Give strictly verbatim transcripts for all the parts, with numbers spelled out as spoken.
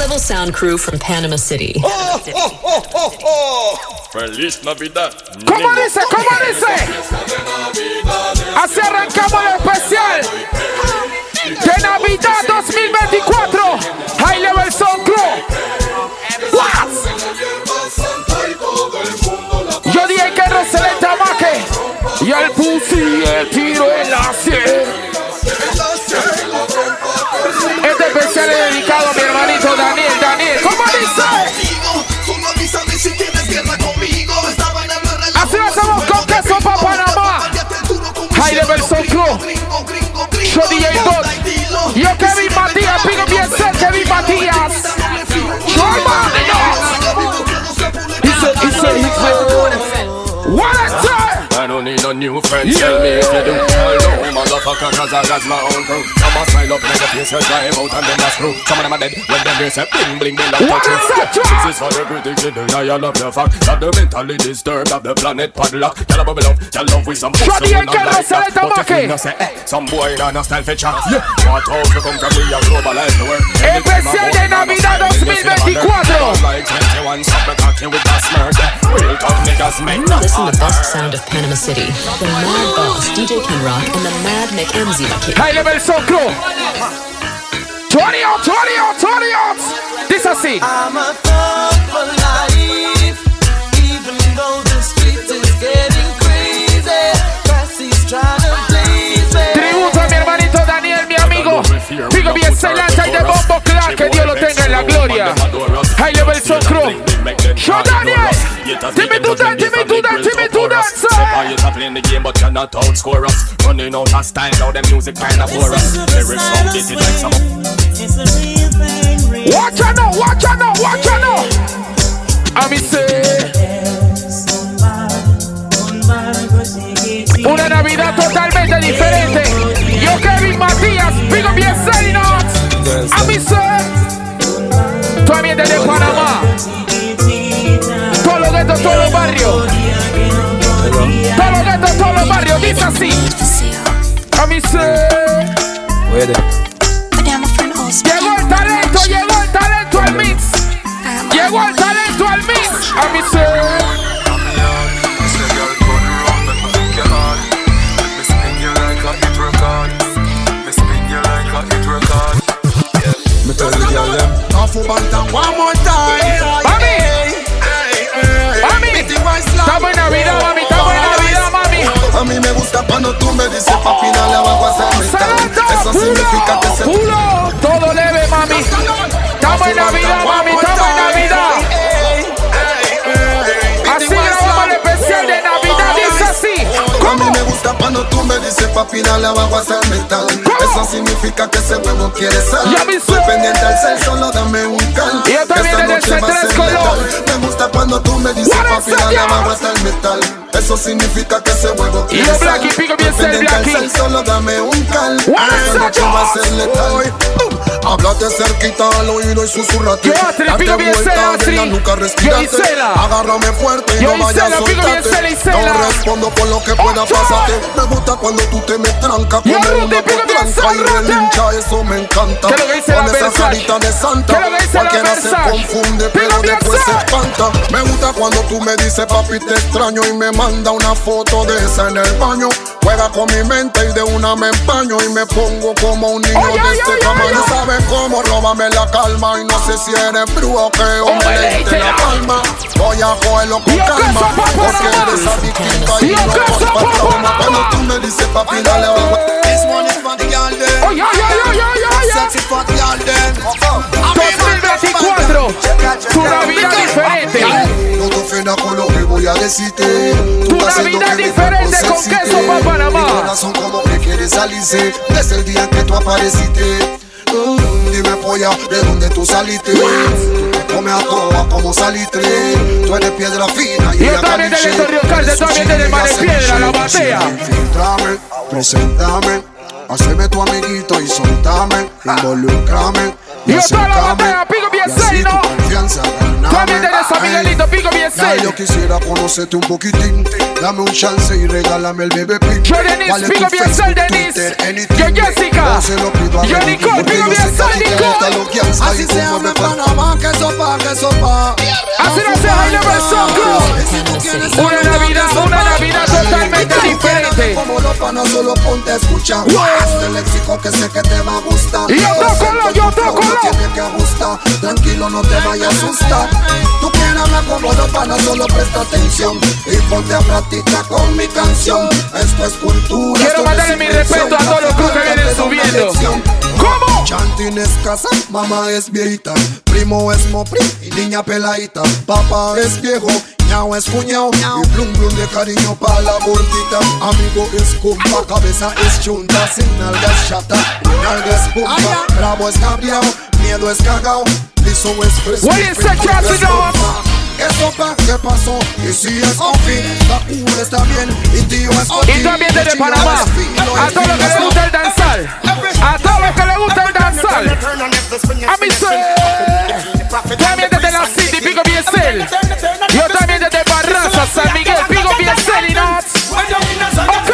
High-level sound crew from Panama City. Oh, oh, oh, oh, oh. Feliz Navidad. ¿Cómo dice? ¿Cómo dice? Así arrancamos el especial de Navidad dos mil veinticuatro. High Level Sound Crew. What? Yo dije que Roselén Tamaque y el pussy el tiro en la sien. Este especial es dedicado a mi hermanito Daniel. Daniel, ¿cómo dice? Así lo hacemos con queso para Panamá. High Level Sound Crew. Yo D J Dot. Yo Kevin Matías. Pico bien ser Kevin Matías. Yo hermano. Dice, dice, dice. What a time. I don't need no new friends. Tell me if you do. Hello, motherfucker, cause I got my own crew. Come on, smile up, make a face, drive out and then that's true. Some of them are dead when them they say bling, bling, bling, like What is that touches. track? This is for the critics in the dial of the fact that the mentally disturbed of the planet padlock. Y'all love love, y'all love with some pussy. Shawty we and not Carlos like that. Seleta But if Maki. we not say, eh, some boy not a style for chat. Yeah, what out to come from we are globalize the world. Especial de Navidad dos mil veinticuatro. Like twenty-one, stop the cocky with that smirk. Real tough niggas make that Listen to the best sound of Panama City. The Mad Boss, D J Ken Rock, and the Mad McEmzy Maki. High Level Sound Crew. twenty out, twenty out, twenty out. This I see. I'm a thug for life, even though the street is getting crazy. Crazy's trying to please me. Tributo a mi hermanito Daniel, mi amigo. Pico bien Celanta y de Bombo Clark. Que Dios lo tenga en la gloria. High Level Sound Crew. Show Daniel. Timmy do that, Timmy do that, Timmy do that, sir. Playing the game but cannot outscore us. Running out of style, now the music kinda for us. Lyrics sound it like some. Watch out now, watch out now, watch out now. A mí sé. Una Navidad totalmente diferente. Yo Kevin Matías, Pico bien Selinot. A mí sé. Tu ambiente de Panamá. Todos los guetos, todos los barrios. Todos los guetos, todos los barrios. Dice así. A mí sé. Llegó el talento, llegó el talento al mix. Llegó el talento al mix. A mí sé. Me tell the girl them off a bantam one more time. Mami, mami, estamos en Navidad, mami, estamos en Navidad, mami. A mí me gusta cuando tú me dices papi dale abajo hasta el metal. Eso significa que se pulo, todo leve, mami. Estamos en Navidad, mami, estamos en Navidad. Así grabamos el especial de Navidad, dice así. A mí me gusta cuando tú me dices papi dale abajo hasta el metal. Eso significa que ese huevo quiere sal. Estoy pendiente al cel, solo dame un cal. Y yo también esta en el noche va a ser C tres color. letal. Me gusta cuando tú me dices papi dale abajo hasta el metal. Eso significa que ese huevo Y quiere yo sal. Blacky, pico bien ser Pendiente al Blacky. cel, solo dame un cal. What Esta is noche that? va a ser letal. Háblate cerquita al oído y susurrate. Yo, Astrid, Date pico bien vuelta, Cela, abre la Astrid. nuca, Yo, respírate. Isela. Agárrame fuerte y Yo, no vayas a Isela, pico bien Cela, soltarte. Isela. No respondo por lo que pueda Ocho. pasarte. Me gusta cuando tú te me trancas Yo, como Rudy, una pico bien potranca y Cela, relincha, eso me encanta. ¿Qué es lo que dice la Con esa Versace? carita de santa, ¿Qué es lo que dice la cualquiera se Versace? confunde, Pico pero bien después se Cela. espanta. Me gusta cuando tú me dices papi te extraño y me manda una foto de esa en el baño. Juega con mi mente y de una me empaño y me pongo como un niño Oye, de oye, este oye, tamaño. oye. Sabes cómo, róbame la calma y no sé si eres brujo o qué hombre le diste la palma. Voy a cogerlo con Yo, calma queso, papá, porque papá. eres adictiva y Yo, no queso, voy pa' papá, trauma. papá. Cuando tú me dices papi dale abajo. This one is for the girl then. Oye, oye, oye, oye, oye. Sexy for the girl then. dos mil veinticuatro, tu Navidad diferente. No te ofendas con lo que voy a decirte. Tu Tú haciendo Navidad que mi diferente cuerpo con se queso excite. pa' Panamá. Mi corazón como que quiere salirse desde el día que tú apareciste. Mm, dime polla, ¿de dónde tú saliste? Tú te comes a toa como salitre. Tú eres piedra fina y Y yo ella también caliche. del Torrio Calde, también del Mar de Piedra, la batea. Infiltrame, preséntame, haceme tu amiguito y soltame, involucrame. Y yo toda la batea, pico bien serio. Confianza, ganame. También del San Miguelito, pico bien Ya Biesel. Yo quisiera conocerte un poquitín. Dame un chance y regálame el bebé pin. Yo Denise, pico Biesel, Denise. Yo Jessica. Yo Nicole, pico Biesel, Nicole. Así se habla Panamá, que sopa, que sopa. Así no se Jaime Bersonco. Una Navidad, una Navidad totalmente diferente. Como los panos, solo ponte a escuchar. Este léxico que sé que te va a gustar. Y yo tócalo, yo tócalo. Tiene que ajustar. Tranquilo, no te vayas a asustar. Tú quieres hablar como los panos, solo presta atención y ponte a practicar con mi canción. Esto es cultura. Quiero mandarle mi respeto a todos los grupos que vienen subiendo. ¿Cómo? Chantín es casa, mamá es viejita, primo es mopri y niña peladita. Papá es viejo, ñao es cuñao y blum blum de cariño pa' la gordita. Amigo es compa, cabeza es chunta, sin nalgas chata, nalga es pumpa. Bravo es cabreao, miedo es cagao, liso es fresco. ¿Qué sopa? ¿Qué pasó? Y si es Ofi, la cura está bien y tío es Oti. Y también desde Panamá, a todos los que les gusta el danzar, a todos los que les gusta el danzar, a mi ser. También desde la City, Pico Biesel. Yo también desde Barraza, San Miguel, Pico Biesel y Nuts. Ok.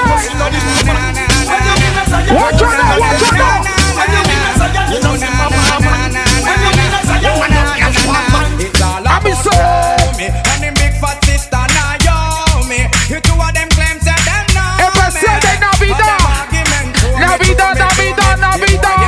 Watch out now, watch out now. A mi ser. Especial de Navidad, Navidad, Navidad, Navidad.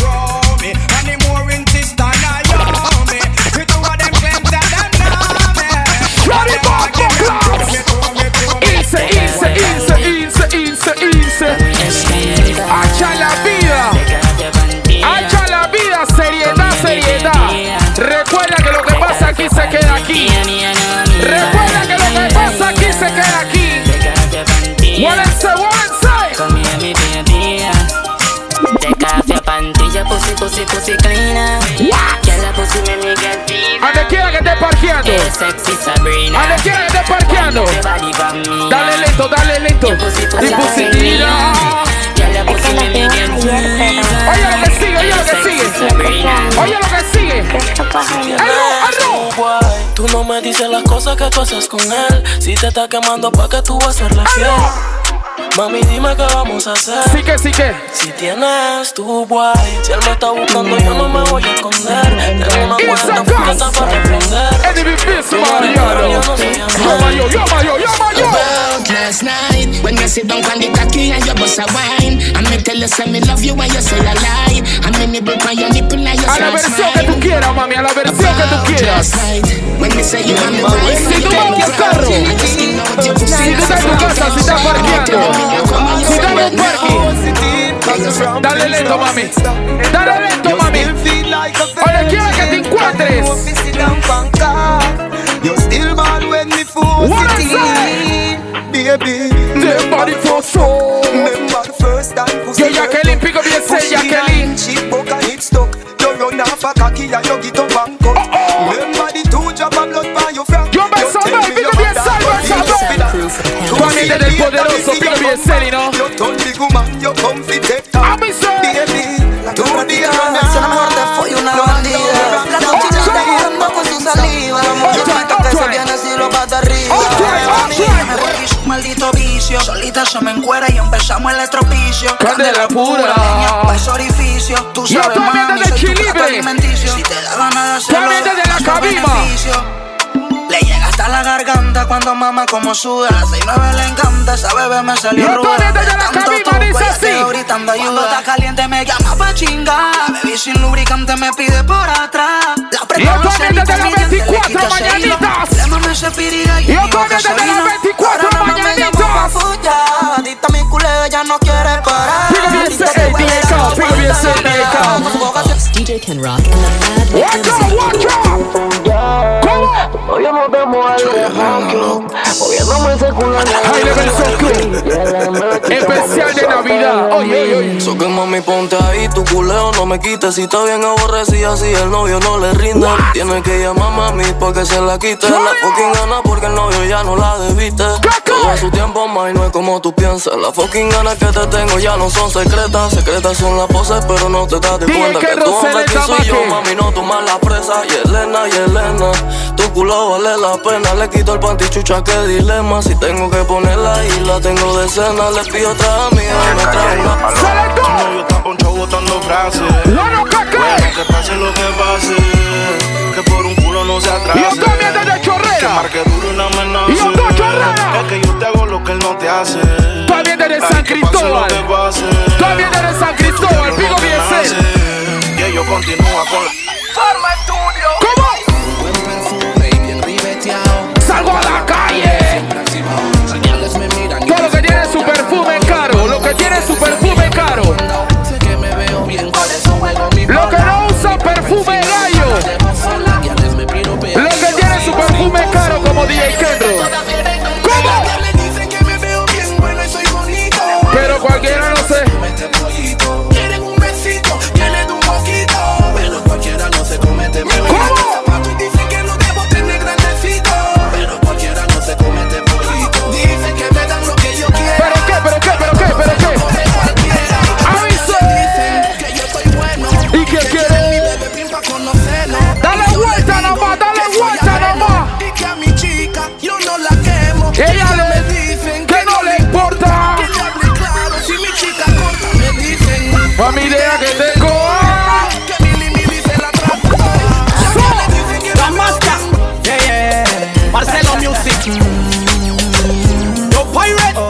Inse, inse, inse, inse, inse, inse. Hacha la vida, hacha la vida, seriedad, seriedad. Recuerda que lo que pasa aquí se queda aquí. Recuerda que lo que pasa aquí se queda aquí. Guárdense, guárdense. De café, pantilla, pussy, pussy, pussy cleaner. Que la pussy me negativa. Ande quiera que esté parqueando. Sexy Sabrina. Ande quiera que esté parqueando. Dale lento, dale lento. Y pussy tira. Que la pussy me negativa. Oye lo que sigue, oye lo que sigue. Oye lo que sigue. Arro, arro. Tú no me dices las cosas que tú haces con él. Si te está quemando, ¿pa' qué tú vas a hacerle fiel? Mami, dime qué vamos a hacer. Sí que, sí que. Si tienes tu guay, si él me está buscando, yo no me voy a esconder. Tengo una cuenta fíjate para responder. Eddie B. Fist, Mariano. Llama yo, llama yo, llama yo. Last night, when you sit down on the cocky and you bust a wine, and me tell you say me love you when you say a lie, and me nibble on your nipple and you a la versión que tú quieras, mami, a la versión que tú quieras. When me say you want me right, si tú vas a un carro, si tú estás en tu casa, si estás parqueando, si estás en un parking, dale lento, mami, dale lento, mami. Oye, quiero que te encuentres. What is it? Baby, the body for soul. Remember the first time pussy. Yo, Jacqueline, pick up your say, Jacqueline. Cheap poke and it stuck. You run off a cocky and you get up and cut. Remember the two drop of blood by your frack. Yo, Bersabel, pick up your say, Bersabel. Tú a mí desde el poderoso, pick up your say, ¿no? You turn the woman, you come fit take time. A mi say. Baby, tú días. Se enamoró de fue una bandida. La cochina está jugando con su saliva. La mujer que se viene si lo va de arriba. Maldito vicio, solita se me encuera y empezamos el estropicio. Candela pura, paso orificio. Tú sabes, mami, soy tu plato alimenticio. Si te da ganas de hacerlo, desde la cabina. Le llega hasta la garganta cuando mama como suda. A seis nueve le encanta, esa bebé me salió ruda. Desde la cabina dice así. Gritando ayuda, está caliente me llama pa' chingar. Baby sin lubricante me pide por atrás. La preparo yo también desde las veinticuatro mañanitas. Le mame ese pirilla y yo también desde las veinticuatro mañanitas. Adicta mi culeo, ella no quiere parar. Pick up your say, D J K, pick up your say, D J K. D J Ken Rock and the Mad Mick Watch out, watch out. ¿Cómo? Hoy no te muevo, moviéndome ese culo. High Level Soul. Especial de Navidad. Oye, oye, oye. So que mami ponte ahí, tu culeo no me quites. Si está bien aborrecida, si el novio no le rinde. Tiene que llamar a mami pa' que se la quite. La fucking gana porque el novio ya no la debiste. Todo su tiempo más y no es como tú piensas. Las fucking ganas que te tengo ya no son secretas. Secretas son las poses pero no te das de cuenta que tú andas aquí soy yo. Mami no tomas la presa. Y Elena, y Elena, tú tu culo vale la pena. Le quito el panty, chucha, qué dilema. Si tengo que ponerla y la tengo de cena. Le pido otra amiga y me trae una. ¡Selector! No, yo está ponchado botando frases. ¡Bueno, caca! Bueno, que pase lo que pase, que por un culo no se atrase. Y yo también desde Chorrera. Que marque duro y no amenace. Y yo estoy Chorrera. Es que yo te hago lo que él no te hace. También desde San Cristóbal. También desde San Cristóbal. Pico bien ser. Y ellos continúan con la Forma Estudio. ¿Cómo? Salgo a la calle. Todo lo que tiene su perfume caro. Lo que tiene su perfume caro. Lo que no usa perfume gallo. Lo que tiene su perfume caro como D J Kendro. ¿Cómo? Pero cualquiera no sé. Quieren un besito, quieren un poquito, pero cualquiera no se comete. ¿Cómo? Dicen que lo debo tener grandecito, pero cualquiera no se comete poquito. Dicen que me dan lo que yo quiero. ¿Pero qué? ¿Pero qué? ¿Pero qué? ¿Pero qué? Dicen que yo soy bueno. ¿Y qué quiere? Mi bebé pimpa conocerlo. Dale vuelta nomás, dale vuelta nomás. Y que a mi chica yo no la quemo. Ella le dicen que no le importa. que le hable claro. Si mi chica corta me dicen. Pa' mi idea que te coja. Que mili mili se la trata. La Masta, yeah, yeah. Marcelo Music. Yo Pirate.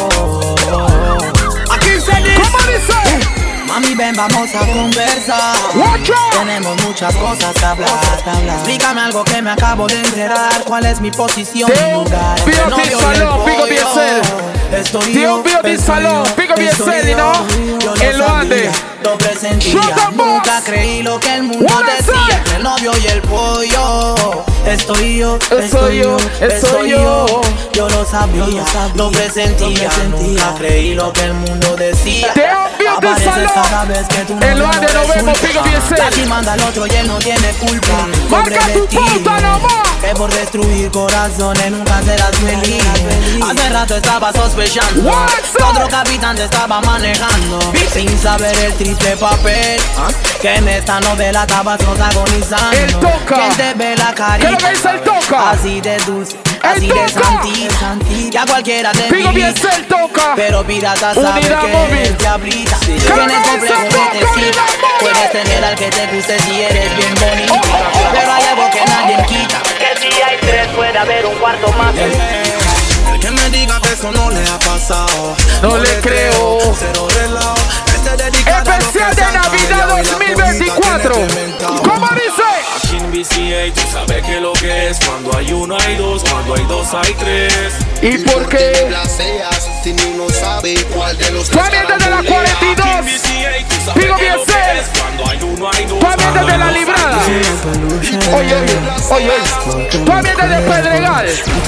Aquí se dice. ¿Cómo dice? Mami, ven, vamos a conversar. Watch out. Tenemos muchas cosas que hablar, que hablar. Explícame algo que me acabo de enterar. ¿Cuál es mi posición y lugar? Pico Entre di novio y el salón, pico di pollo. cel. Estoy Tío, yo, pico di estoy salón, yo, pico di estoy cel, yo. ¿no? Yo En lo sabía, ande. lo presentía. Shut the Nunca box. creí lo que el mundo What is decía. that? Entre el novio y el pollo. Estoy yo, Estoy yo, estoy yo. Yo lo sabía, lo presentía. Nunca creí lo que el mundo decía. Te envío de Apareces salón. cada vez que tú En lo ande nos vemos, pico di cel. Casi manda al otro y él no tiene culpa. Pobre Marca de tu ti, pauta nomás. que por destruir corazones nunca serás feliz. Hace rato estaba sospechando What's que up? otro capitán te estaba manejando, sin saber el triple papel que en esta novela estabas protagonizando. El Toca. ¿Quién te ve la carita? ¿Qué es lo que dice el Toca? Así de dulce, El así de Toca. santi, que a cualquiera te Pico bien invita. cel, toca. Pero pirata sabe Unidad que móvil. es diablita. ¿Qué Tienes lo que dice complejo el que Toca? te sí. Unidad móvil. Puedes tener al que te guste si eres bien bonita. Oh, oh, oh, Pero hay oh, algo que oh, nadie oh. quita. Que si hay tres puede haber un cuarto más. El que me diga que eso no le ha pasado, No le creo. cero relajo. Este dedicado a lo que Especial se de han Navidad callado y la dos mil veinticuatro. cojita tiene inventado. ¿Cómo dice? Aquí en B C A tú sabes que lo que es. Cuando hay uno hay dos, cuando hay dos hay tres. ¿Y por qué? Si uno sabe cuál de los También desde la cuarenta y dos. Pico bien cel. Cuando hay uno hay dos. También desde la librada. Oye, oye, oye, oye. También desde Pedregal.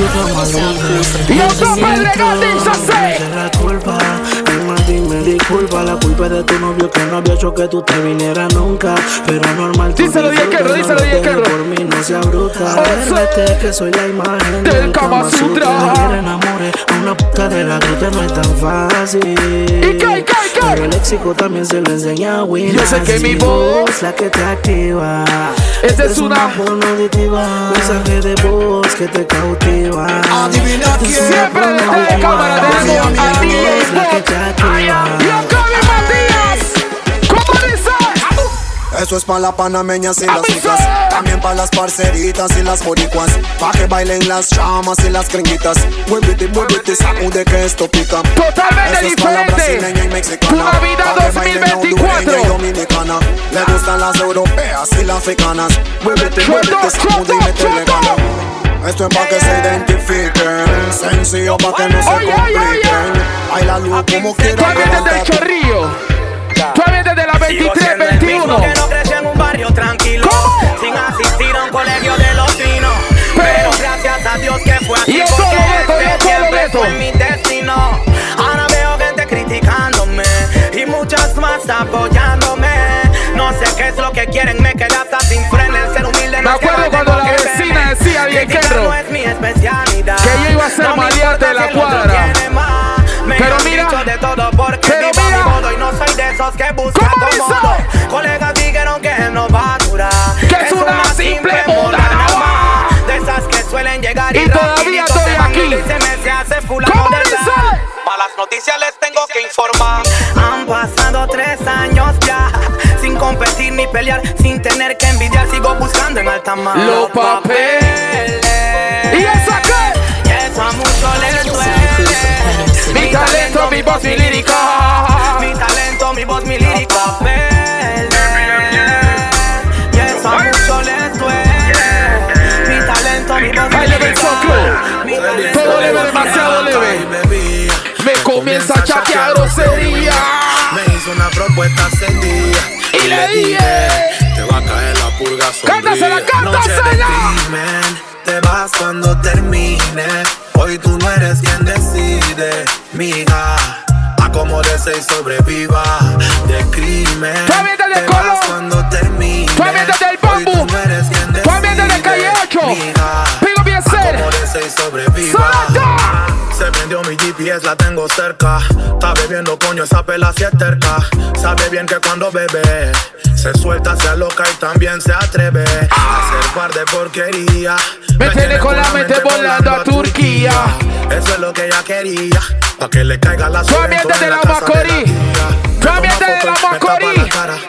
Y otro Pedregal dice así. La culpa, además dime disculpa. La culpa es de tu novio que no había hecho que tú te vinieras nunca. Pero normal. tú Díselo, disfrutas, Diez Kerro, no díselo, lo Diez dejes Kerro. por mí, no sea bruta. Oso. Vete que soy la imagen Del Kama Sutra. Me enamoré a una puta de la gruta no es tan fácil. ¿Y qué, qué, qué? Pero el léxico también se lo enseña a Winnie. Yo sé que mi voz la que te activa. Esta es una forma auditiva. Mensaje de voz que te cautiva. Adivina quién. Siempre desde cámara tenemos a D J La que te activa. y a Gaby Matías. ¿Cómo dice? Eso es pa' la panameñas y A las mí chicas. sí. También pa' las parceritas y las boricuas. Pa' que bailen las chamas y las gringuitas. Muévete, muévete, sacude que esto pica. Totalmente Eso es pa' la diferente. brasileña y mexicana. Tu Navidad Pa' que dos mil bailen la veinticuatro. hondureña y dominicana. Le gustan las europeas y las africanas. Muévete, Shut muévete, up, sacude y shut up, métele shut up. gana. Esto es pa' que se identifiquen. Sencillo pa' que no se Oye, oye, oye. compliquen. Baila luz como quieran. También desde el Chorrillo. También desde la veintitrés veintiuno. Que no creció en un barrio tranquilo, ¿Cómo? sin asistir a un colegio de los finos. Pero gracias a Dios que fue así, Y yo porque todo veto, yo este todo siempre veto. fue mi destino. Ahora veo gente criticándome y muchas más apoyándome. No sé qué es lo que quieren, me quedé hasta sin freno. El ser humilde Me no es que acuerdo no cuando tengo la que vecina verme. decía, Diez Criticar Kerro, no es mi especialidad. que yo iba a ser No me maleante de importa la si el otro cuadra. tiene más. Me Pero han mira, dicho de todo porque pero vivo a mi mira. modo y no soy de esos que buscan ¿Cómo dice? acomodo. Colegas dijeron que no va a durar. Que es una simple moda, nada no va. más. De esa noticias les tengo que informar. Han pasado tres años ya, sin competir ni pelear, sin tener que envidiar, sigo buscando en alta mar los papeles. ¿Y esa qué? Y eso a muchos les duele. Mi talento, mi voz, mi lírica. Mi talento, mi voz, mi lírica. Y eso a muchos les duele. Mi talento, mi voz, mi lírica. Todo leve, demasiado leve. Me comienza a chatear grosería. Me hizo una propuesta hace día y le dije: te va a caer la purga sombría. ¡Cántasela, cántasela! Te vas cuando termine. Hoy tú no eres quien decide, miga. Acomódese y sobreviva de crimen. Tú ambiente del te color. vas cuando termine. Tú ambiente del bambú. Hoy tú no eres quien decide. Tú ambiente de calle ocho. Pigo bien ser. Acomódese y sobreviva. ¡Salta! Se prendió mi G P S, la tengo cerca. Está bebiendo, coño, esa pela si es terca. Sabe bien que cuando bebe se suelta, se aloca y también se atreve a hacer par de porquería. Me tiene con la mente volando a Turquía. Eso es lo que ella quería, pa' que le caiga la suerte. Tú ambiente de la Macorís. Tú ambiente de la Macorís.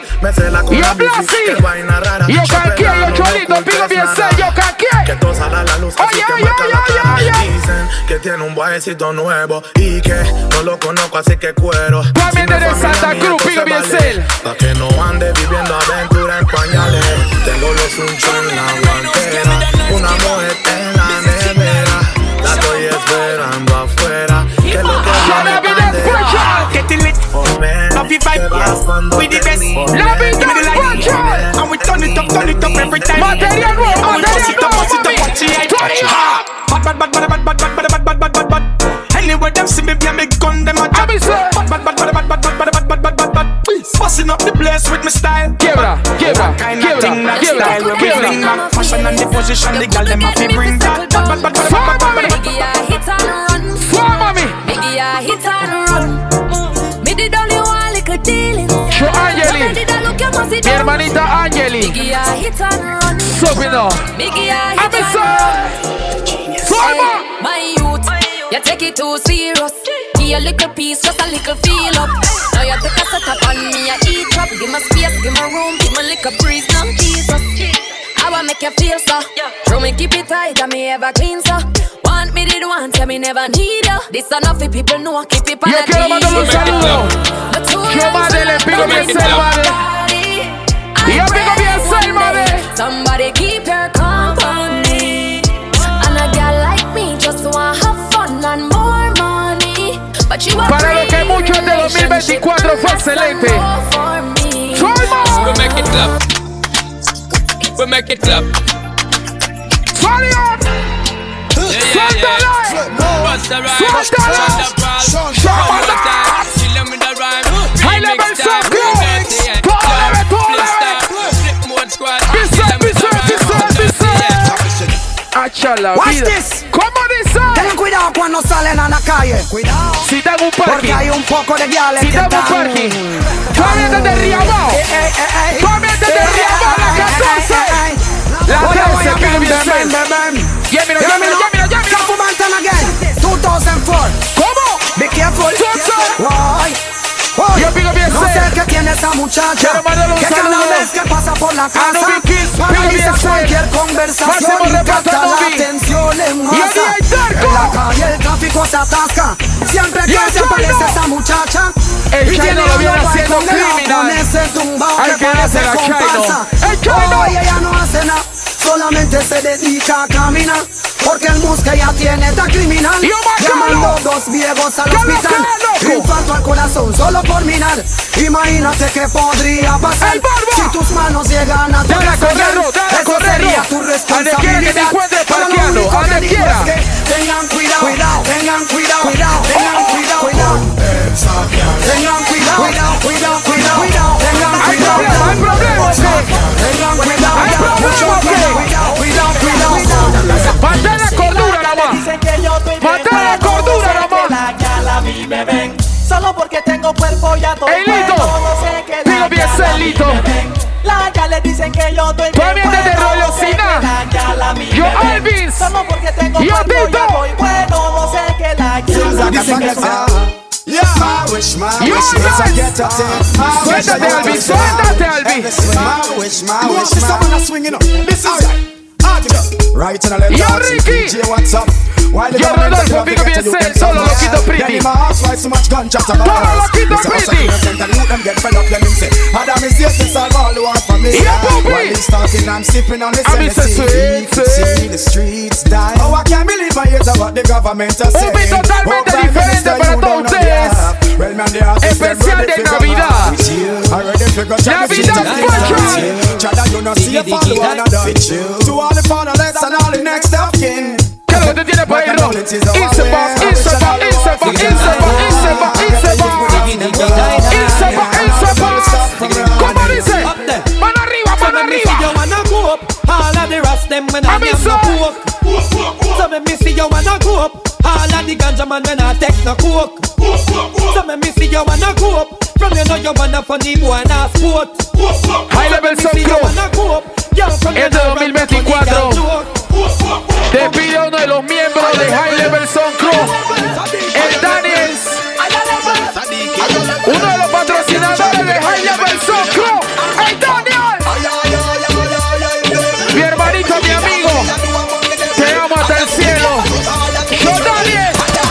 Y yo Blasi. Y yo canqué, yo Cholito. Pido bien ser, yo canqué. Que todo sale a la luz, así que marca la cara. Dicen que tiene un bajecito nuevo y que no lo conozco, así que cuero. Tú ambiente de Santa Cruz, pido bien ser. Pa' que no ande viviendo aventura en pañales. Tengo los unchos en la guantera, una mujer en la nevera. La estoy esperando afuera. Que lo que viene bandera. Getting lit, love you vibe, we the best. Love it, give me the light, and we turn it up, turn it up every time. Material nuevo, and we bust it up, bust it material up, watch it, bad, bad, bad, bad, bad, bad, bad, bad, bad, bad, bad, bad. Anywhere them see me, be a big gun, them a drop. Bad, bad, bad, bad, bad, bad, bad, bad, bad, bad, bad, bad. Busting up the place with my style. Quiebra, quiebra, quiebra, quiebra, quiebra. Fashion and the position, the girl them have to bring that. Bad, bad, bad, bad, bad, bad, bad. Biggie, I hit and run. Swan, mommy. Biggie, I hit and run. Me did only one little dealing. Show Angeli. Mi hermanita Angeli. Biggie, I hit and run. Sopino. Biggie, I hit and run. Swan, my youth, you take it too serious. Give a little piece, just a little feel up. Now you take a set up on me, I eat up. Give me space, give me room, give me little breeze. Now Jesus, I wanna make you feel so. Show me keep it tight, and me ever clean so. Want me did want, tell me never need you. This enough for people know, keep it on the yo quiero mandarle un saludo. Yo madre le pido bien ser madre. Y yo pido bien ser madre. Somebody keep your company. And a girl like me just want have fun and more money. But you are para lo que muchos de dos mil veinticuatro fue excelente. We make it clap. We make it clap. Sorry on. Suéltale. Suéltale. High level circle. Todo leve, todo leve. Pisa, pisa, pisa, pisa. Hacha la vida. ¿Cómo dice? Ten cuidado cuando salen a la calle. Cuidado. Si tengo un parking. Porque hay un poco de guiales si que tengo un parking. Tú ambientes de Riabao. Tú ambientes de Riabao, la catorce. La trece, pido bien ser. Llámino, llámino, llámino, llámino. Couple Mountain again. two thousand four. ¿Cómo? Be careful. Why? Yo pido bien no ser. sé qué tiene esa muchacha. Quiero mandarle un que cada saludo vez que pasa por la casa Anubi Kiss, pido bien ser. cualquier conversación Máximo y respeto capta a la Anubi. atención en Y masa. el día En la calle el tráfico se atasca. Siempre Y que el se aparece Chino. esa muchacha. El y Chino tiene lo viene algo ahí haciendo con el criminal. con ese tumbao Hay que que parece hacer a Chino. comparsa. El Chino. Hoy ella no hace nada. Solamente se dedica a caminar. Porque el música ya tiene tan criminal. Yo, llamando dos viejos al ¿Qué hospital. loco? Infarto al corazón solo por mirar. Imagínate qué podría pasar El barba. si tus manos llegan a tu Dale a correr, desayar. dale a Eso correr. sería tu Donde quiera que te responsabilidad. encuentres Pero lo parqueando, único que donde digo quiera. es que tengan cuidado, cuidado, tengan cuidado, cuidado, tengan cuidado, cuidado. Tengan cuidado, cuidado, cuidado, cuidado, cuidado. Tengan Hay cuidado. problema, hay problema, ¿sí? Tengan cuidado, Hay cuidado, problema, mucho ¿sí? cuidado, cuidado, cuidado, cuidado. Mantén la cordura, nada más. Mantén la cordura, nada más. Solo porque tengo cuerpo ya todo. Ey, Lito. Pido bien ser, Lito. La ya le dicen que yo estoy Tú ambientes de rollo Sina. Yo Alvis. Solo porque tengo Yo cuerpo Tito. ya voy bueno. No sé que la ya Dicen que la Yeah, my wish, my wish is I get a thing. Suéltate, Albi, suéltate, Albi. My wish, my wish, my wish. Swinging up. This is right in a left. Yo, Ricky. D J, what's up? While the Yo, Rodolfo, pico bien set, solo loquito pretty. So much gunshot about Solo loquito pretty. Them get fed up, them say, Adam is here to solve all the war for me. While he's talking, I'm sipping on this Hennessy. See the streets die. Oh, I can't believe my ears are what the government is saying. Un beat totalmente diferente para todos ustedes. Especial de Navidad. Navidad Function. Chada, you know, see a follow on a done. To all the fatherless and all the next of kin. ¿Qué es lo que te tiene para irlo? Inseba, Inseba, Inseba, Inseba, Inseba, Inseba, Inseba, Inseba. ¿Cómo dice? Mano arriba, mano arriba. Yo wanna go up, all of the rest them when I am no coke. So me me see you wanna go up, all of the ganja man when I take no coke. So me me see you wanna go up, from you know you wanna funny boy and a sport. High Level Sound Crew. Este dos mil veinticuatro te pide uno de los miembros de High Level Sound Crew, el Daniels, uno de los patrocinadores de High Level Sound Crew, el Daniel. Mi hermanito, mi amigo, te amo hasta el cielo. Yo, Daniel.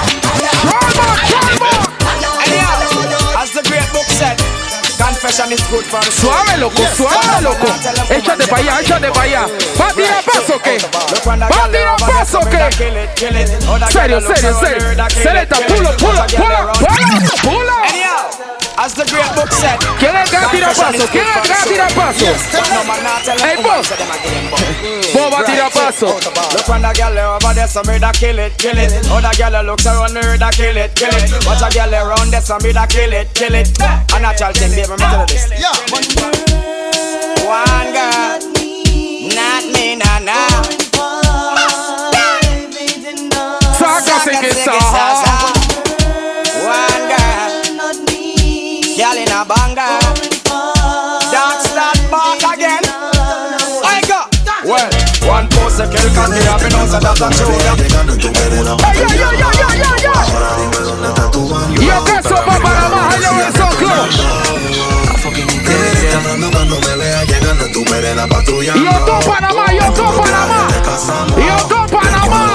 As the great book said, confession is good for the soul. Suave, loco, suave, loco. Échate pa' allá, échate pa' allá. ¿Va a tirar paso o qué? ¿Va a tirar paso o qué? Serio, serio, serio. Seleta, pulo, pulo, pulo, pulo, pulo. As the great book said, ¿Quién es que va a tirar paso? ¿Quién es que va a tirar paso? Hey, boss. Vos va a tirar paso. Look when the girl over there, so me da kill it, kill it. Other girl looks around her, da kill it, kill it. Watch a girl around there, so me da kill it, kill it. A natural thing, baby, me tell you this. One girl, not me, nah, nah. Saca, se que saca. One girl, girl in a banger. Dark start back again. I go. Well, one pose que el candy a mi no se da tan chula. Y acaso pa' Panamá, High Level Sound Crew. Yo to Panamá, yo to Panamá, yo to Panamá.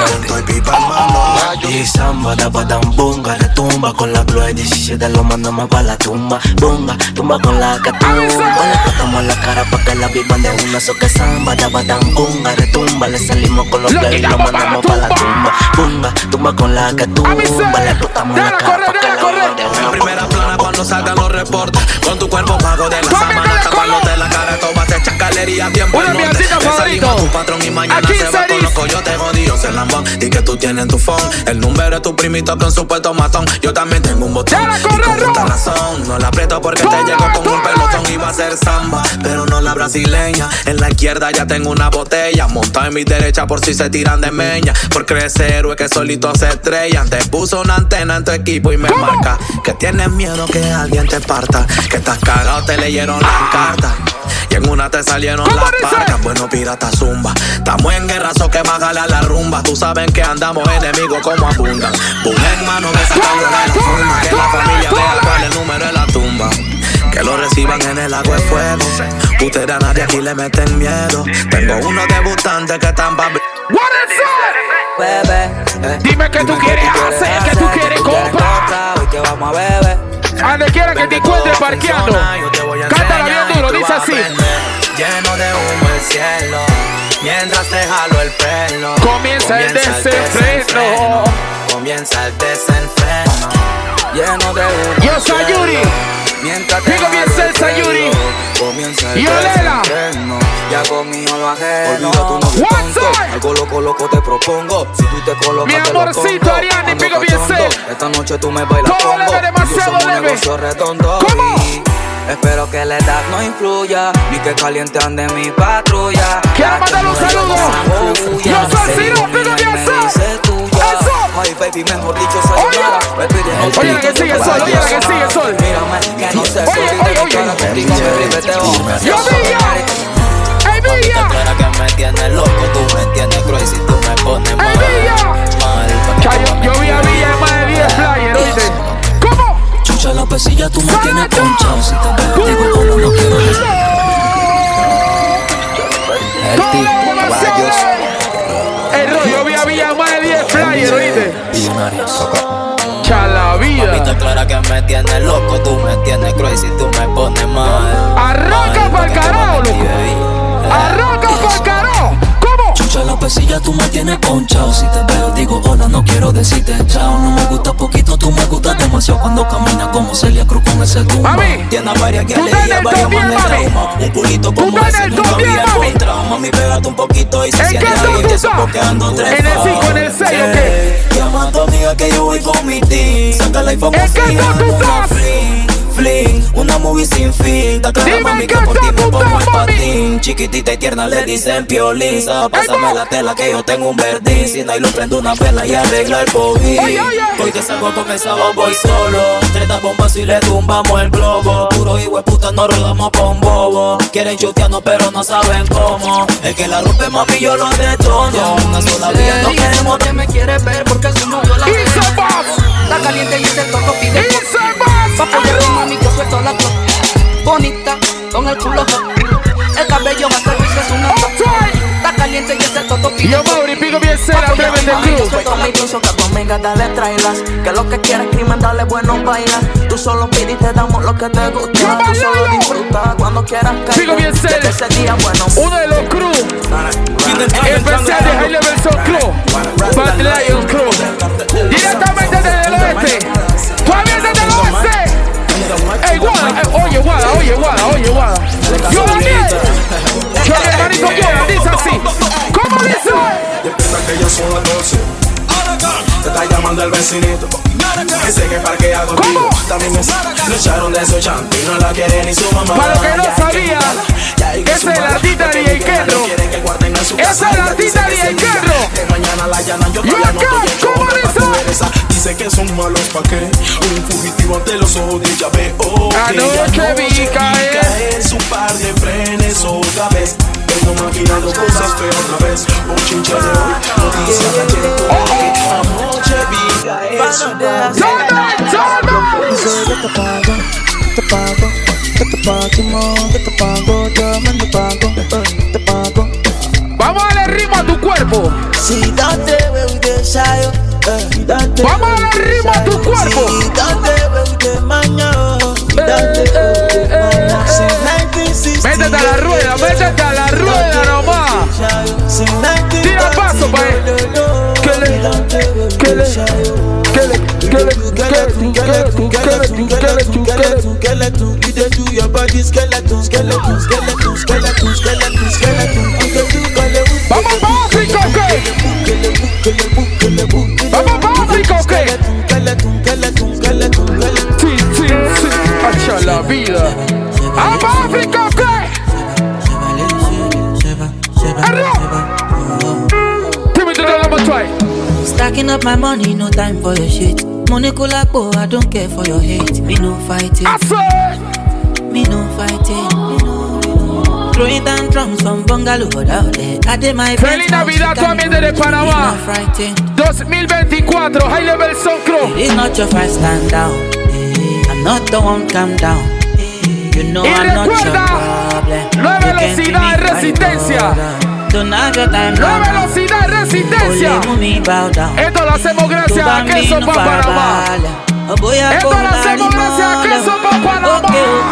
Y samba, da badam, bunga, retumba con la gloria diecisiete, lo mandamos pa' la tumba. Bunga, tumba con la catumba, le cortamos la cara pa' que la vivan de una. So que samba, da badam, bunga, retumba, le salimos con los play, lo mandamos pa' la tumba. Bunga, tumba con la catumba, le cortamos la cara pa' que la vivan de una. En primera plana cuando salgan los reportes, con tu cuerpo mago de la sábana, tapándote la cara, todo hacer chacalería a tiempo en norte. Le salimos a tu patrón y mañana se va con los coyotes jodidos en lambón. Y que tú tienes tu phone, el número es tu primito con supuesto matón. Yo también tengo un botón y con esta razón no la aprieto porque te llego con un pelotón. Iba a ser samba, pero no la brasileña. En la izquierda ya tengo una botella montada en mi derecha por si se tiran de meña. Por crecer héroe que solito se estrellan. Te puso una antena en tu equipo y me marca que tienes miedo que alguien te parta, que estás cagado, te leyeron las cartas y en una te salieron las parcas. Bueno, pirata zumba, estamos en guerra, so que bájale a la rumba. Tú sabes que andamos enemigos como abundan. Pum en mano que sacan de la fuma, que la familia vea cuál es el número de la tumba. Que lo reciban en el agua de fuego. Ustedes a nadie aquí le meten miedo. Tengo unos debutantes que están pa' bebé, eh. Dime que tú quieres hacer, que tú quieres comprar. Hoy que vamos a beber. A donde quiera que te encuentres parqueando, cántala bien duro, dice así. Lleno de humo el cielo, mientras te jalo el pelo. Comienza el desenfreno. Comienza el desenfreno. Lleno de humo. Yo soy Yuri. Mientras te Digo bien el Sayuri. Comienza el y Olela. Ya conmigo lo ajeno. Olvida tu novio tonto. Algo loco, loco te propongo. Si tú te colocas, mi amorcito Ariane, pico bien ser. Esta noche tú me bailas todo combo. leve, demasiado Yo leve. negocio redondo. ¿Cómo? Y espero que la edad no influya, ni que caliente ande mi patrulla. Quiero mandar un saludo. Yo soy Ciro, pico bien ser. Eso. Ay, baby, mejor dicho, soy oye, oye la que sigue el sol, oye la que sigue el sol. Mírame, que no sé, oye, oye, oye. Yo Villa, ey Villa. Clara que me tienes loco, tú me tienes crazy, tú me pones mal. Ey Villa. Mal, yo, yo vi a Villa en más de diez flyers, oíste. ¿Cómo? demasiado. El rollo vi había más de diez flyers, ¿oíste? Chala vida. Mamita clara que me tienes loco, tú me tienes crazy, tú me pones mal. Arranca pa'l carajo, loco. Arranca pa'l carajo. ¿Cómo? Chucha la pesilla, tú me tienes ponchado. Si te veo digo hola, no quiero decirte chao. No me gusta poquito, tú me gustas demasiado. Cuando caminas como Celia Cruz con ese tumba. Tienes varias que alegría, varias más de trauma. Un culito como ese nunca había encontrado. Mami, pégate un poquito y se siente ahí. Que eso porque ando tres. En el cinco, en el seis, ¿o qué? Llamando amiga que yo voy con mi team. Saca la iPhone fija, una fling, fling, una movie sin fin. Está clara mami que por ti me pongo el patín. Chiquitita y tierna le dicen pioliza. Pásame la tela que yo tengo un verdín. Si no hay luz prendo una vela y arregla el COVID. Hoy te salgo con el sábado voy solo. Treta bombas y le tumbamos el globo. Puro hijo de puta no rodamos con bobo. Quieren chutearnos pero no saben cómo. El que la rompe mami yo lo detono. Una sola vía no queremos que me quiere ver porque su novio la ve. Está caliente y ese toco pide pa' apoyarme mami que suelto la flor. Bonita, con el culo hot. El cabello más servicio es una top. Está caliente y ese toco pide Yo Mauri, pico bien cera, breve de club. Suelto mi piso que conmigo dale trailas. Que lo que quieras crimen dale bueno baila. Tú solo pides y te damos lo que te gusta. Tú solo disfruta cuando quieras caer. Pico bien cera. Ese día bueno. Uno de los crew especial de High Level Soul Crew, Bad Lion Crew, directamente desde el oeste. Todavía desde el oeste. Ey, Guada, eh, oye, Guada, oye, Guada, oye, Guada. Yo Daniel, yo mi hermanito Guada, dice así. ¿Cómo dice? Despierta que ya son las doce. Te está llamando el vecinito. Dice que parquea contigo. También me lo echaron de su champi. No la quiere ni su mamá. Para los que no sabían, ese es el artista D J Kenro. Ese es el artista D J Kenro. Mañana la llaman, yo todavía no estoy hecho esa. Dice que son malos pa' qué. Un fugitivo ante los ojos de ella veo. Anoche vi caer su par de frenes otra vez. Vengo maquinando cosas feas otra vez. Un chinche de hoy, noticias de ayer. Anoche vi caer su par de Dice que te pago, te pago, que te pago, que te pago, yo me lo pago, te pago. Vamos a darle ritmo a tu cuerpo. Si date veo de sayo, vamos a darle ritmo a tu cuerpo. Si date veo de mañana, date métete a la rueda, métete a la rueda nomás. Tira paso pa' él. Que le, que le, que le, que le, que le, que le, que le, que le, que le, you dey do your body skeleton, skeleton, skeleton, skeleton, skeleton, skeleton. Vamos pa' África, ok. Vamos pa' África, ok. Sí, sí, sí. Hacha la vida. Vamos pa' África, ok. Stacking up my money, no time for your shit. Money cool like boy, I don't care for your hate. Me no fighting. Me no fighting. Throwing down drums from bungalow out there. I did my best. Feliz Navidad, tu ambiente de Panamá. dos mil veinticuatro, High Level Soul Crew. It's not your first stand down. I'm not the one, calm down. You know I'm not your problem. No velocidad, resistencia. No velocidad, resistencia. Esto lo hacemos gracias a Queso Pa' Panamá. Esto lo hacemos gracias a Queso Pa' Panamá.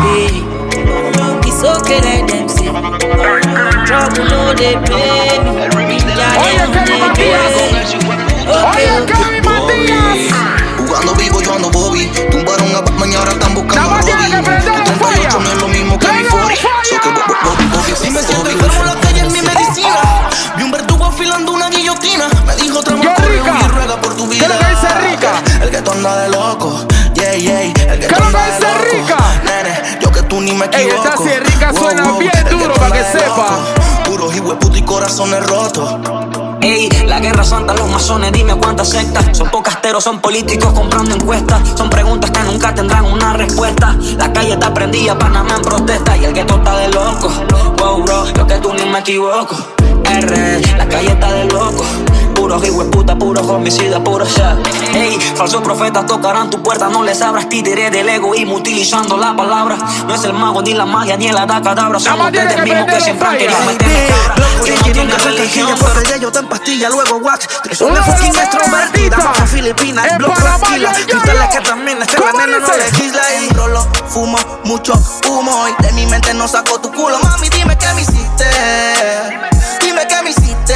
Oye, Kevin Matías. Oye, Kevin Matías. Jugando vivo, yo ando Bobby. Tumbaron a Batman y ahora están buscando a Robin. Tu treinta y ocho no es lo mismo que mi cuarenta. So que Bobby, Bobby, si me siento enfermo en la calle es mi medicina. Vi un verdugo afilando una guillotina. Me dijo trama corre y ruega por tu vida. ¿Qué es lo que dice Rica? El que tú andas de loco. Yeah, yeah. El que tú andas de loco. Nene, yo que tú ni me equivoco. Ey, esta sí Rica suena wow, wow, bien duro para que sepa. Puros hijueputos y corazones rotos. Ey, la guerra santa, los masones, dime cuántas sectas. Son pocasteros, son políticos comprando encuestas. Son preguntas que nunca tendrán una respuesta. La calle está prendida, Panamá en protesta. Y el gueto está de loco. Wow, bro, yo que tú ni me equivoco. R, la calle está de loco. Puros hijueputa, puros puro homicida, puro shot. Ey, falsos profetas tocarán tu puerta, no les abras, títere del egoísmo utilizando la palabra. No es el mago, ni la magia, ni el cadabra. Son ustedes mismos que siempre han querido meterme cabra. Que nunca se religión, porque ellos te empastilla, luego wax. Son de fucking extrovertida, baja filipina, el bloque tranquila. Cristales que también este veneno no legisla. Y rolo, fumo, mucho humo. Y de mi mente no saco tu culo. Mami, dime qué me hiciste. Dime qué me hiciste.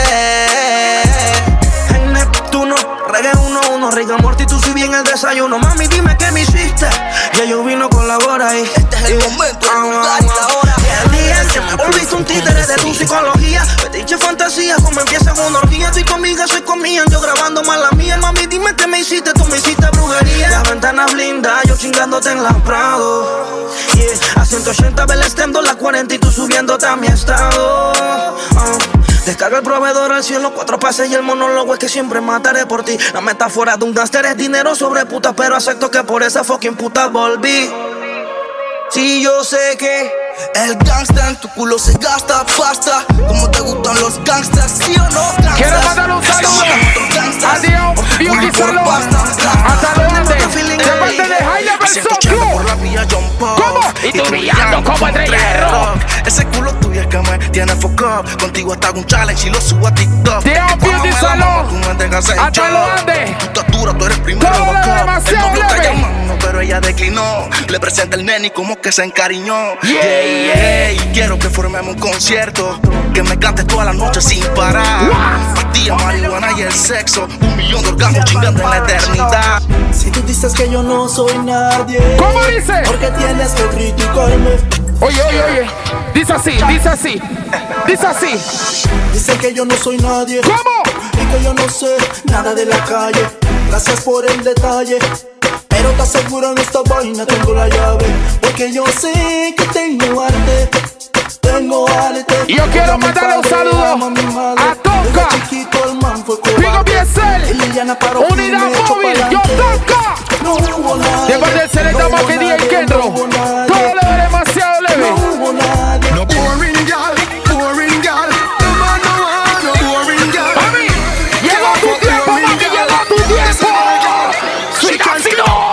En Neptuno, reggae uno uno, Rick Morty, tú si bien el desayuno. Mami, dime qué me hiciste. Ya yo vino con la hora y este es el momento, el lugar y la hora. El día que me volviste un títere de tu psicología. Fetiche fantasía, como empieza una orgía. Estoy conmigo, soy conmigo, yo grabando más la mía. Mami, dime qué me hiciste, tú me hiciste brujería. Las ventanas blindas, yo chingándote en la Prado. Yeah, a ciento ochenta ve el estendo, la cuarenta y tú subiéndote a mi estado. uh. Descarga el proveedor al cielo, cuatro pases y el monólogo es que siempre mataré por ti. La metáfora de un gánster es dinero sobre putas, pero acepto que por esa fucking puta volví. Si yo sé que el gangsta en tu culo se gasta pasta. Como te gustan los gangsters, ¿sí o no? Gangsters. Quiero mandar un saludo a Dios, Beauty Salón, hasta donde, de parte de Jaime Belson Club. ¿Cómo? Y tú brillando como estrella de rock. Ese culo tuyo es que me tiene foco. Contigo hasta un challenge y lo subo a TikTok. Dios, Beauty Salón, hasta donde. Tu estatura, tú eres primero. Todo leve, demasiado leve. Pero ella declinó. Le presenta el nene y como que se encariñó. Yeah, yeah, yeah. Quiero que formemos un concierto, que me cantes toda la noche sin parar. Pastilla, marihuana y el sexo. Un millón de orgasmos chingando en la eternidad. Si tú dices que yo no soy nadie, ¿cómo dice? Porque tienes que criticarme. Oye, oye, oye. Dice así, dice así, dice así. Dice que yo no soy nadie. ¿Cómo? Y que yo no sé nada de la calle. Gracias por el detalle. Pero te aseguro en esta vaina tengo la llave. Porque yo sé que tengo arte. Tengo arte. Y yo quiero mandarle un saludo a Tonka, Pico Biesel, Unidad Móvil, yo Tonka. Después del Selecta más que día y Kendro. Todo leve, demasiado leve. No boring gal, boring gal. No boring gal. Mami, llegó tu tiempo, mami, llegó tu tiempo. Soy casino.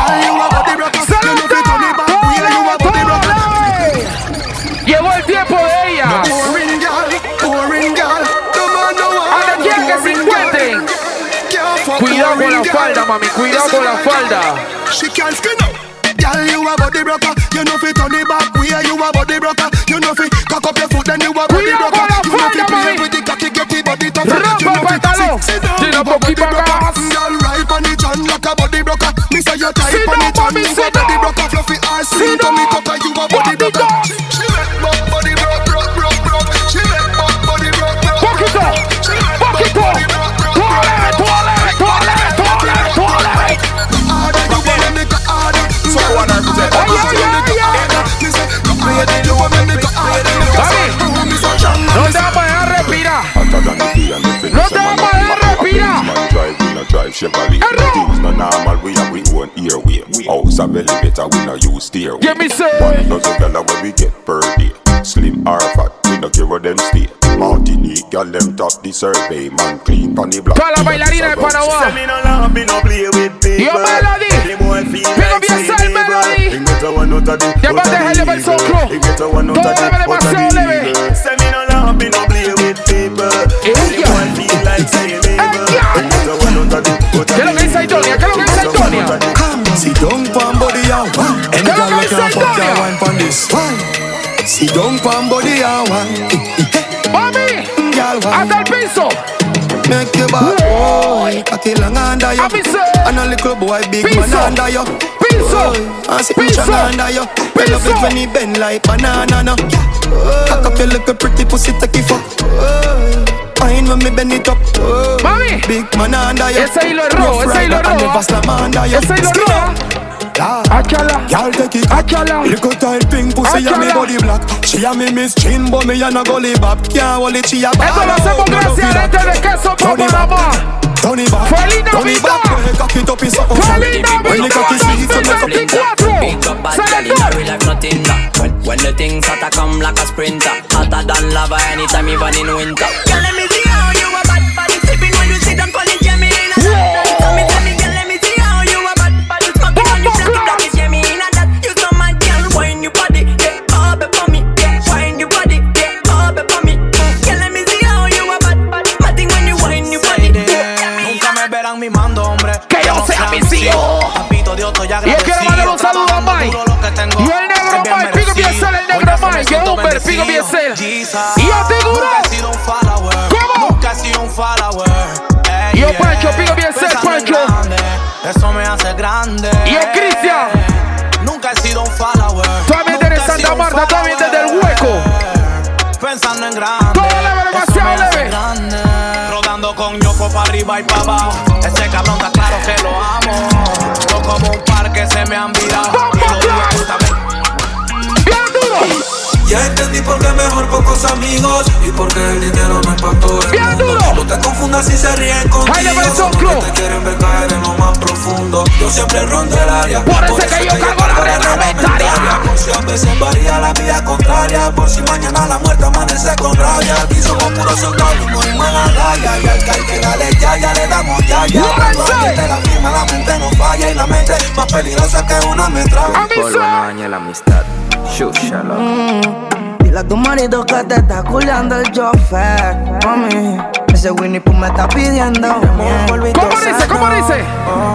Llegó el tiempo de ella. No boring gal, boring gal. Ahora quieren que se encuentren. Cuidado con la falda, mami, cuidado con la falda. She can't skin up. Girl, you a body broker. You know fi turn it back. We are you a body broker. You know fi cock up your foot, then you a body broker. You know fi play with the cocky, get the body tough. You know fi sit down, you a body broker. Girl, ride on the chan like a body broker. Me say you type on the chan, you a body broker. Fluffy ass, sing to me cocker, you a body broker. She make back body broke, broke, broke, broke. She make back body broke, broke. Fuck it up, fuck it up. Toilet, toilet, toilet, toilet, toilet. Harder, you wanna make it harder. So I wanna represent. Oh yeah, yeah, yeah. You wanna make it harder. No te vamos a dejar respirar. No te vamos a dejar respirar. Drive Chevrolet. Things no normal, we have we own airway. House a belly better, we no use stairway. Give me say. One dozen gala where we get per day. Slim or fat, we no care where them stay. Martinique, girl them top the survey. Man clean on the block. Toda la bailarina de Panamá. Yo Melody. Pico Biesel Melody. Después de Jaime Belson Club. Todo leve, demasiado leve. ¿Qué es lo que dice Antonia? ¿Qué es lo que dice Antonia? Sit down pan body and one. Any girl we can fuck ya one pan this. Sit down pan body and one. Mami, hasta el piso. Make your back boy cocky long under you. And a little boy big man under you. Piso, and sit piso under you. I love it when he bend like banana no. Cock up your little pretty pussy take it fuck. Fine when me bend it up. Mami, big man under you. Ese hilo es rojo, ese hilo es rojo. Ese hilo es rojo. Achala, y'all take it, achala. Little tight pink pussy and me body black. She a me miss chin, but me a no gully back. Can't hold it, she a bad. Esto lo hacemos gracias a este de queso por Panamá. Tony back, Feliz Tony Navidad. back, cock it up in something. Feliz Navidad dos mil veinticuatro. When, when the things hotter come like a sprinter, hotter than lava anytime even in winter. Girl, let me see how you a bad body flipping when you sit down on the Gemini. saludo a Mike. Y el negro Mike, pico Biesel, el negro Mike, que Humber, pico Biesel. Y a Tiguro. ¿Cómo? Nunca he sido un follower. Y yo Pancho, pico Biesel, Pancho. Eso me hace grande. Y el Cristian. Nunca he sido un follower. También desde Santa Marta, también desde el Hueco. Pensando en grande. Todo leve, demasiado leve. Rodando con Yoko para arriba y para abajo. Ese cabrón está claro que lo amo. Yo como un par que se me han virado. Y lo digo justamente. Bien duro. Ya entendí por qué mejor pocos amigos y por qué el dinero no es para todo el Bien mundo. duro. No te confundas si se ríen contigo. Solo te quieren ver caer en lo más profundo. Yo siempre rondo el área. Por eso que yo cargo la reglamentaria. Por si a veces varía la vida contraria. Por si mañana la muerte amanece con rabia. Aquí somos puros soldados y morimos en la raya. Y al que hay que darle ya, ya le damos ya, ya. Cuando alguien te la firma, la mente no falla. Y la mente más peligrosa que una metralla. El polvo no daña la amistad. Shusha, loco. Mm, dile a tu marido que te está culiando el chofer, mami. Ese Winnie Pooh me está pidiendo. ¿Cómo dice? ¿Cómo dice?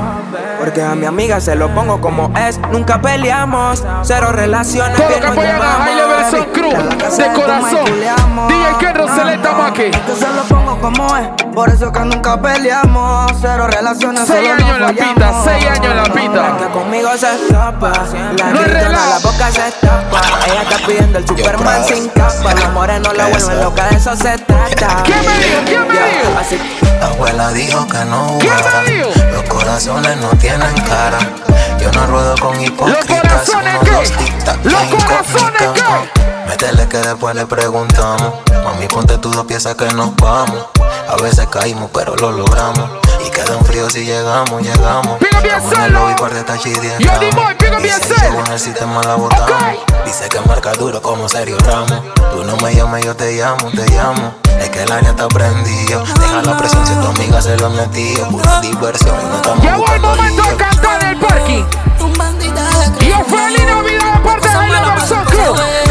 Porque a mi amiga se lo pongo como es. Nunca peleamos, cero relaciones. Todo lo que apoyan a High Level Son Crew de corazón. D J Kendro Celeta Maki. Yo se lo pongo como es. Por eso que nunca peleamos. Cero relaciones. Seis años en la pita, seis años en la pita. La que conmigo se escapa. La no gritona, la boca se tapa. Ella está pidiendo el Superman sin capa. Los morenos la vuelven loca, de eso se trata. ¿Quién me dijo? ¿Quién me dijo? Así. La abuela dijo que no jugara. Los corazones no tienen cara. Yo no ruedo con hipócritas. ¿Los corazones qué? ¿Los corazones qué? Métele que después le preguntamos. Mami, ponte tus dos piezas que nos vamos. A veces caímos, pero lo logramos. Y quedan fríos si llegamos, llegamos. Pico bien solo. Yo digo, pico bien solo. Según el sistema la botamos. Dice que marca duro como Sergio Ramos. Tú no me llames, yo te llamo, te llamo. Es que el área está prendido. Deja la presión si tu amiga se lo ha metido. Pura diversión y no estamos llegó el momento de cantar en el parking. Y yo feliz Navidad de parte de High Level Son Crew.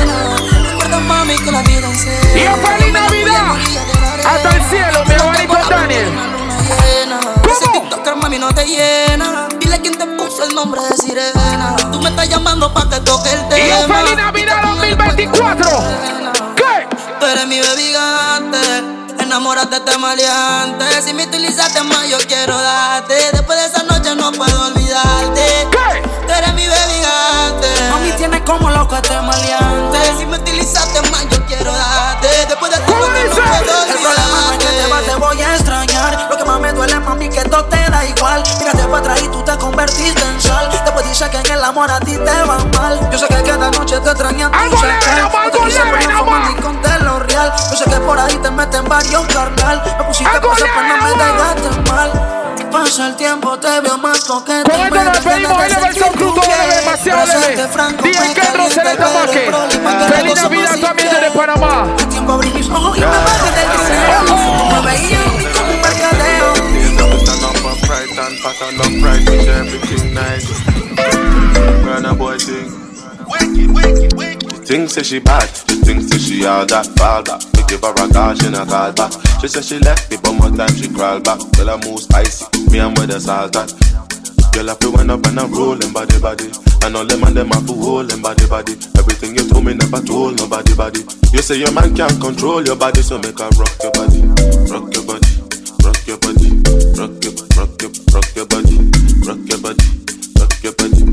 Y yo feliz Navidad hasta el cielo, mi hermanito Daniel. Ese TikToker, mami, no te llena. Dile quién te puso el nombre de sirena. Tú me estás llamando pa' que toque el tema. Y yo feliz Navidad dos mil veinticuatro. ¿Qué? Tú eres mi baby gigante. Enamórate de maleante. Si me utilizaste más, yo quiero darte. Después de esa noche no puedo olvidarte. ¿Qué? Tú eres mi baby gigante. Mami, tienes como loco este maleante. Si me utilizaste más, yo quiero darte. Después de esta noche no puedo olvidarte. El problema no es que te vas, te voy a extrañar. Lo que más me duele, mami, que todo te da igual. Mírate para atrás y tú te convertiste en sal. Después dice que en el amor a ti te va mal. Yo sé que cada noche te extrañan tu secar. No te quise por la forma ni conté lo real. Yo sé que por ahí te meten varios carnal. Me pusiste cosas pero no me dejaste mal. Pasa el tiempo, te veo más coqueta. Con esto nos despedimos, High Level Son Crew, todo leve, demasiado leve. D J Kendro Celeta Maki. Feliz Navidad también desde Panamá. A tiempo abrí mis ojos y me bajé del trineo. Me veía en mí como un mercadeo. And pattern up right, which everything nice. Run a boy thing. Wicked, wicked, wicked. She thinks that she bad, she thinks that she all that fall back. We give her a call, she not call back. She said she left me, but more time she crawl back. Girl I move spicy, me and with the salt that. Girl I feel wind up and I'm rolling body body. And all them and them have to hold them body body. Everything you told me never told nobody body. You say your man can't control your body, so make her rock your body, rock your body. Rock your body, rock your, rock your, rock your body, rock your body, rock your body.